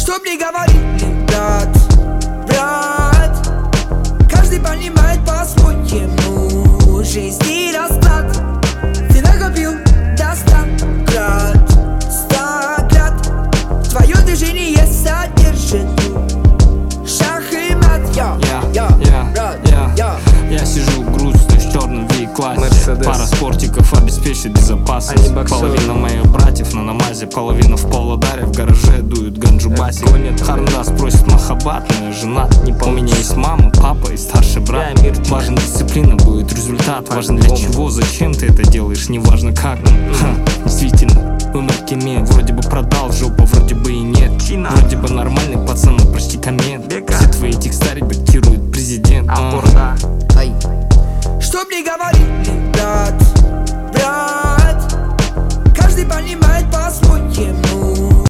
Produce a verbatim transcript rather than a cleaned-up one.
Чтоб не говорили, брат, брат. Каждый понимает по-своему жизнь и расклад. Ты накопил до ста крат, ста крат. Твое движение содержит шах и мат. Я, я, я, я, я. Я сижу грустный в черном Ви-классе. Пара спортиков обеспечит безопасность. Половина моих братьев на намазе, половина в Павлодаре. В гараже дуют ганджу баси. Харндас просит махаббат, но я женат. У меня есть мама, папа и старший брат. Важен дисциплина, будет результат. Важен для чего, зачем ты это делаешь, не важно как. Ха, действительно, умер Кеме. Вроде бы продал жопу, вроде бы и нет. Вроде бы нормальный пацан, но почти комет.